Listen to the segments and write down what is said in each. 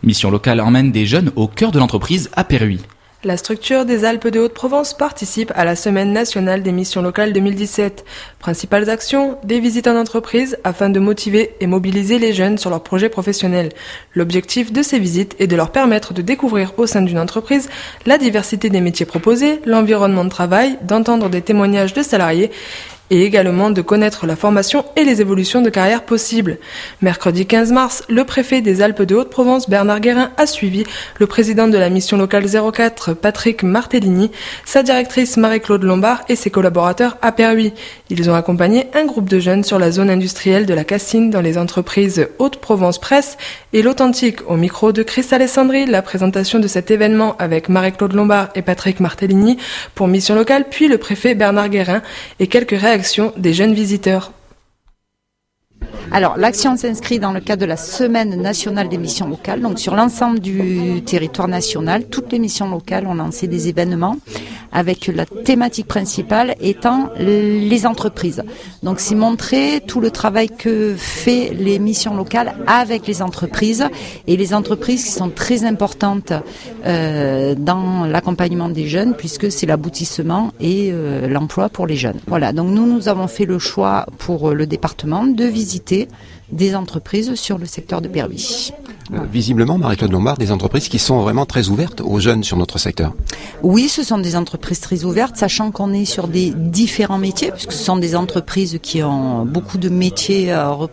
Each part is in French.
Mission locale emmène des jeunes au cœur de l'entreprise à Péruy. La structure des Alpes de Haute-Provence participe à la Semaine nationale des missions locales 2017. Principales actions, des visites en entreprise afin de motiver et mobiliser les jeunes sur leurs projets professionnels. L'objectif de ces visites est de leur permettre de découvrir au sein d'une entreprise la diversité des métiers proposés, l'environnement de travail, d'entendre des témoignages de salariés et également de connaître la formation et les évolutions de carrière possibles. Mercredi 15 mars, le préfet des Alpes de Haute-Provence, Bernard Guérin, a suivi le président de la mission locale 04, Patrick Martellini, sa directrice Marie-Claude Lombard et ses collaborateurs à Péruy. Ils ont accompagné un groupe de jeunes sur la zone industrielle de la Cassine dans les entreprises Haute-Provence Presse et l'Authentique. Au micro de Chris Alessandri, la présentation de cet événement avec Marie-Claude Lombard et Patrick Martellini pour mission locale, puis le préfet Bernard Guérin et quelques réactions des jeunes visiteurs. Alors, l'action s'inscrit dans le cadre de la Semaine nationale des missions locales. Donc, sur l'ensemble du territoire national, toutes les missions locales ont lancé des événements avec la thématique principale étant les entreprises. Donc, c'est montrer tout le travail que fait les missions locales avec les entreprises et les entreprises qui sont très importantes dans l'accompagnement des jeunes puisque c'est l'aboutissement et l'emploi pour les jeunes. Voilà, donc nous avons fait le choix pour le département de visiter des entreprises sur le secteur de Péruy. Visiblement, Marie-Claude Lombard, des entreprises qui sont vraiment très ouvertes aux jeunes sur notre secteur. Oui, ce sont des entreprises très ouvertes, sachant qu'on est sur des différents métiers, puisque ce sont des entreprises qui ont beaucoup de métiers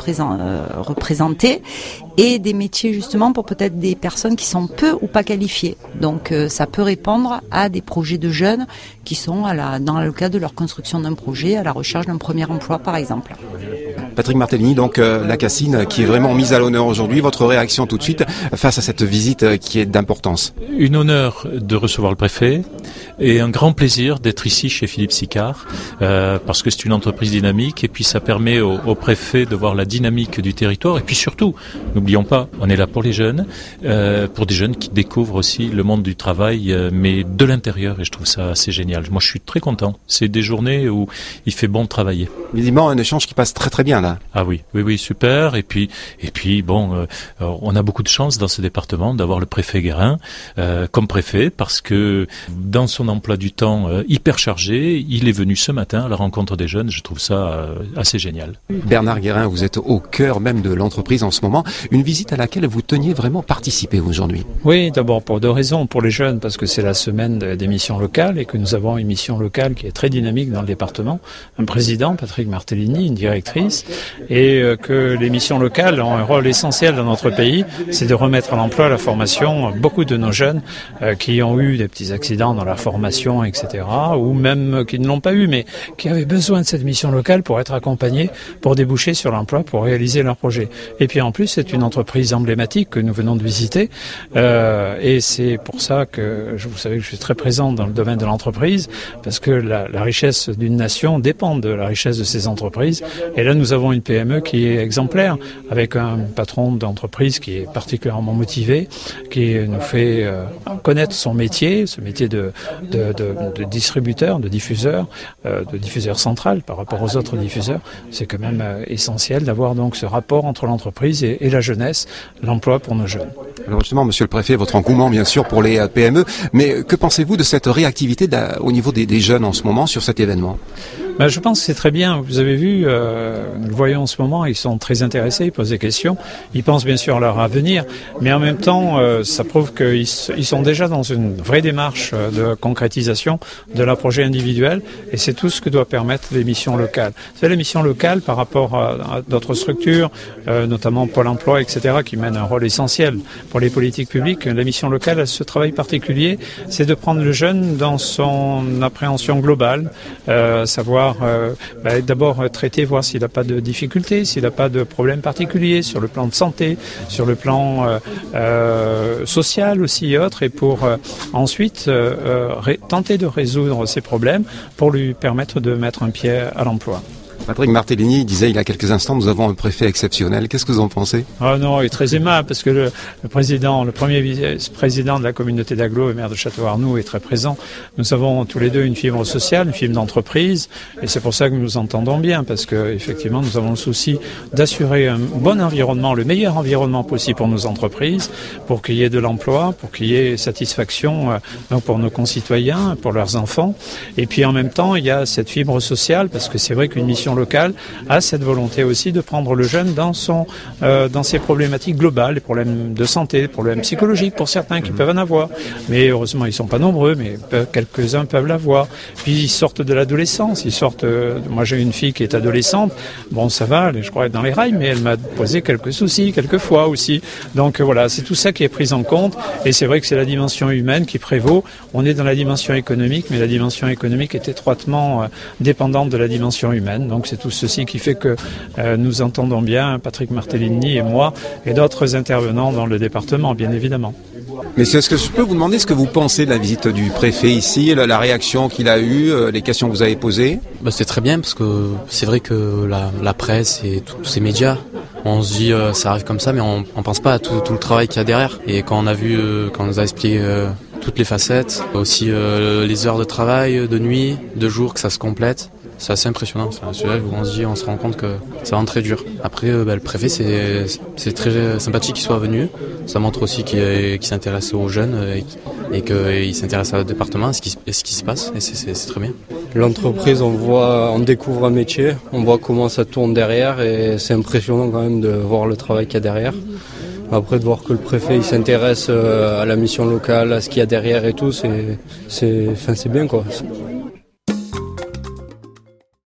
représentés, et des métiers justement pour peut-être des personnes qui sont peu ou pas qualifiées. Donc ça peut répondre à des projets de jeunes qui sont dans le cadre de leur construction d'un projet, à la recherche d'un premier emploi par exemple. Patrick Martellini, donc la Cassine qui est vraiment mise à l'honneur aujourd'hui. Votre réaction tout de suite face à cette visite qui est d'importance? Une honneur de recevoir le préfet et un grand plaisir d'être ici chez Philippe Sicard parce que c'est une entreprise dynamique et puis ça permet au préfet de voir la dynamique du territoire et puis surtout, n'oublions pas, on est là pour les jeunes, pour des jeunes qui découvrent aussi le monde du travail mais de l'intérieur et je trouve ça assez génial. Moi je suis très content. C'est des journées où il fait bon de travailler. Visiblement un échange qui passe très très bien là. Ah oui, super. Et puis bon, on a beaucoup de chance dans ce département d'avoir le préfet Guérin comme préfet parce que dans son emploi du temps hyper chargé, il est venu ce matin à la rencontre des jeunes. Je trouve ça assez génial. Bernard Guérin, vous êtes au cœur même de l'entreprise en ce moment. Une visite à laquelle vous teniez vraiment participer aujourd'hui. Oui, d'abord pour deux raisons. Pour les jeunes, parce que c'est la semaine des missions locales et que nous avons une mission locale qui est très dynamique dans le département. Un président, Patrick Martellini, une directrice. Et que les missions locales ont un rôle essentiel dans notre pays, c'est de remettre à l'emploi, à la formation, beaucoup de nos jeunes qui ont eu des petits accidents dans la formation, etc., ou même qui ne l'ont pas eu, mais qui avaient besoin de cette mission locale pour être accompagnés, pour déboucher sur l'emploi, pour réaliser leur projet. Et puis en plus, c'est une entreprise emblématique que nous venons de visiter, et c'est pour ça que vous savez que je suis très présent dans le domaine de l'entreprise, parce que la richesse d'une nation dépend de la richesse de ses entreprises, et là nous avons une PME qui est exemplaire, avec un patron d'entreprise qui est particulièrement motivé, qui nous fait connaître son métier, ce métier de distributeur, de diffuseur central par rapport aux autres diffuseurs. C'est quand même essentiel d'avoir donc ce rapport entre l'entreprise et la jeunesse, l'emploi pour nos jeunes. Alors justement, monsieur le préfet, votre engouement bien sûr pour les PME, mais que pensez-vous de cette réactivité au niveau des jeunes en ce moment sur cet événement? Je pense que c'est très bien. Vous avez vu, nous le voyons en ce moment, ils sont très intéressés, ils posent des questions. Ils pensent bien sûr à leur avenir, mais en même temps, ça prouve qu'ils sont déjà dans une vraie démarche de concrétisation de leur projet individuel, et c'est tout ce que doit permettre les missions locales. C'est les missions locales par rapport à d'autres structures, notamment Pôle emploi, etc., qui mènent un rôle essentiel pour les politiques publiques. La mission locale a ce travail particulier, c'est de prendre le jeune dans son appréhension globale, savoir d'abord traiter, voir s'il n'a pas de difficultés, s'il n'a pas de problème particulier sur le plan de santé, sur le plan social aussi et autres, et pour ensuite tenter de résoudre ces problèmes pour lui permettre de mettre un pied à l'emploi. Patrick Martellini disait il y a quelques instants, nous avons un préfet exceptionnel. Qu'est-ce que vous en pensez? Ah non, il est très aimable parce que le premier vice-président de la communauté d'agglo et maire de Château-Arnoux est très présent. Nous avons tous les deux une fibre sociale, une fibre d'entreprise, et c'est pour ça que nous nous entendons bien, parce que effectivement nous avons le souci d'assurer un bon environnement, le meilleur environnement possible pour nos entreprises, pour qu'il y ait de l'emploi, pour qu'il y ait satisfaction pour nos concitoyens, pour leurs enfants. Et puis en même temps, il y a cette fibre sociale, parce que c'est vrai qu'une mission locale a cette volonté aussi de prendre le jeune dans ses problématiques globales, les problèmes de santé, les problèmes psychologiques pour certains qui peuvent en avoir. Mais heureusement, ils sont pas nombreux, mais quelques-uns peuvent l'avoir. Puis ils sortent de l'adolescence, moi j'ai une fille qui est adolescente, bon ça va, je crois être dans les rails, mais elle m'a posé quelques soucis, quelques fois aussi. Donc voilà, c'est tout ça qui est pris en compte, et c'est vrai que c'est la dimension humaine qui prévaut. On est dans la dimension économique, mais la dimension économique est étroitement dépendante de la dimension humaine. Donc c'est tout ceci qui fait que nous entendons bien, Patrick Martellini et moi, et d'autres intervenants dans le département, bien évidemment. Mais est-ce que je peux vous demander ce que vous pensez de la visite du préfet ici, la réaction qu'il a eue, les questions que vous avez posées? C'était très bien, parce que c'est vrai que la presse et tous ces médias, on se dit ça arrive comme ça, mais on pense pas à tout le travail qu'il y a derrière. Et quand on nous a expliqué toutes les facettes, aussi les heures de travail, de nuit, de jour, que ça se complète. C'est assez impressionnant. C'est un sujet où on se rend compte que c'est vraiment très dur. Après, le préfet, c'est très sympathique qu'il soit venu. Ça montre aussi qu'il s'intéresse aux jeunes et qu'il s'intéresse à notre département, à ce qui se passe. Et c'est très bien. L'entreprise, on découvre un métier, on voit comment ça tourne derrière, et c'est impressionnant quand même de voir le travail qu'il y a derrière. Après, de voir que le préfet il s'intéresse à la mission locale, à ce qu'il y a derrière et tout, c'est bien quoi.